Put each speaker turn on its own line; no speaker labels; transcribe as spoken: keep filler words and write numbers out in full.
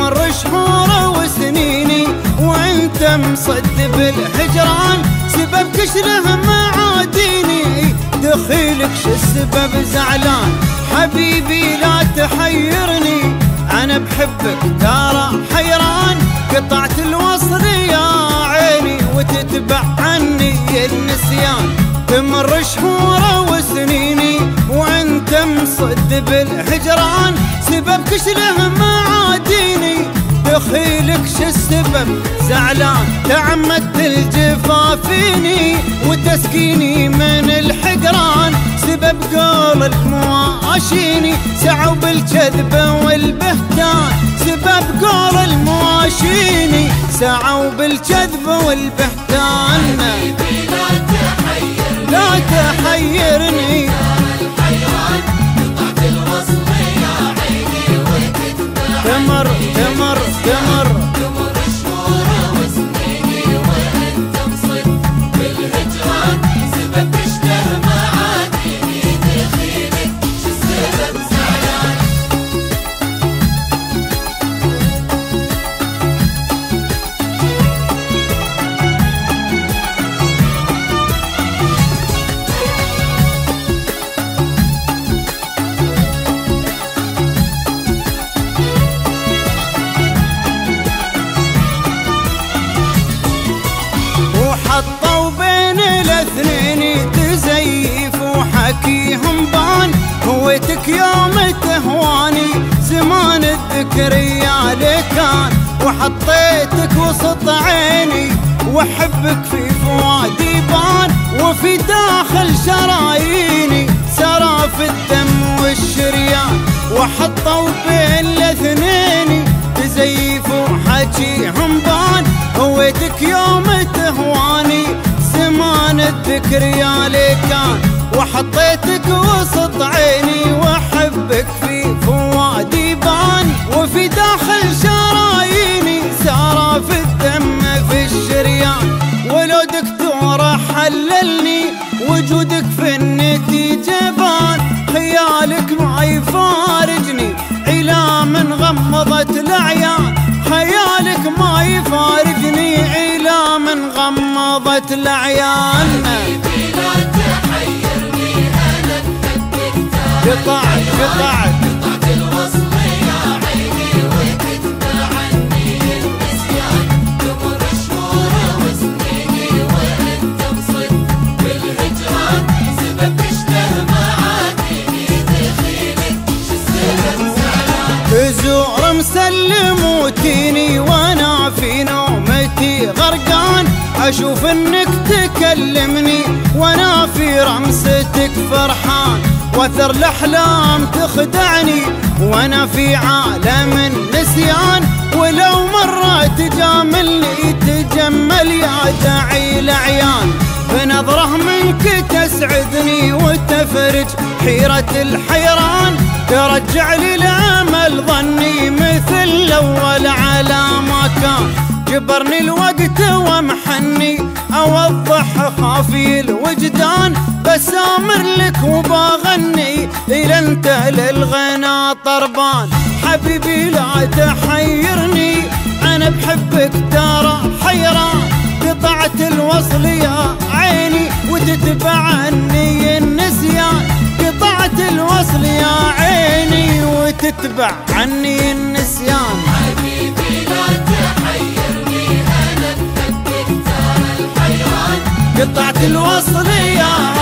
تمر شهور وسنيني وانت مصد بالهجران، سبب كشره معاديني دخيلك شو السبب زعلان. حبيبي لا تحيرني انا بحبك ترى حيران، قطعت الوصل يا عيني وتتبع عني النسيان. تمر شهور وسنيني وانت مصد بالهجران، سبب كشره معاديني دخيلك شو السبب زعلان. تعمدت الجفا فيني وتسكيني من الحقران، سبب قولك مواشيني سعوا بالكذب والبهتان، سبب قول المواشيني سعوا بالكذب والبهتان. لا تحيرني تمر تمر تمر
تمر شهور وسنيني وانت مصد بالهجران، سبب كشره معاديني دخيلك شو السبب زعلان.
حطوا بين الاثنين تزيف وحكيهم بان، هويتك يوم تهواني زمان الذكر يا لكان، وحطيتك وسط عيني وحبك في فؤادي بان، وفي داخل شراييني سرى في الدم والشريان. وحطوا بين الاثنين تزيف وحكيهم بان، هويتك يوم تهواني زمان الذكر يا لكان، وحطيتك وسط عيني وحبك في فؤادي بان، وفي داخل شراييني سارة في الدم في الشريان. ولو دكتور حللني وجودك في النتيجة بان، خيالك ما يفارقني إلى من غمضت الأعيان، خيالك ما يفارقني إلى من غمضت الأعيان.
حبيبي لا تحيرني أنا بحبك ترى
قطعت قطعت
قطعت الوصل يا عيني وتتبع عني النسيان. تمر شهور وسنيني وانت مصد بالهجران، سبب كشره معاديني دخيلك شو السبب زعلان.
تزور مسلم وتيني وانا في نومتي غرقان، اشوف انك تكلمني وانا في رمستك فرحان، واثر الاحلام تخدعني وانا في عالم النسيان. ولو مرة تجاملني تجمل يا داعي الأعيان، بنظرة منك تسعدني وتفرج حيرة الحيران، ترجع لي الامل ظني مثل الاول على ما كان. جبرني الوقت ومحني اوضح خافي الوجدان، بسامر لك وبغني الى انت للغنى طربان. حبيبي لا تحيرني انا بحبك ترى حيران، قطعت الوصل يا عيني وتتبع عني النسيان، قطعت الوصل يا عيني وتتبع عني النسيان.
حبيبي لا تحيرني أنا بحبك ترى الحيران،
قطعت الوصل يا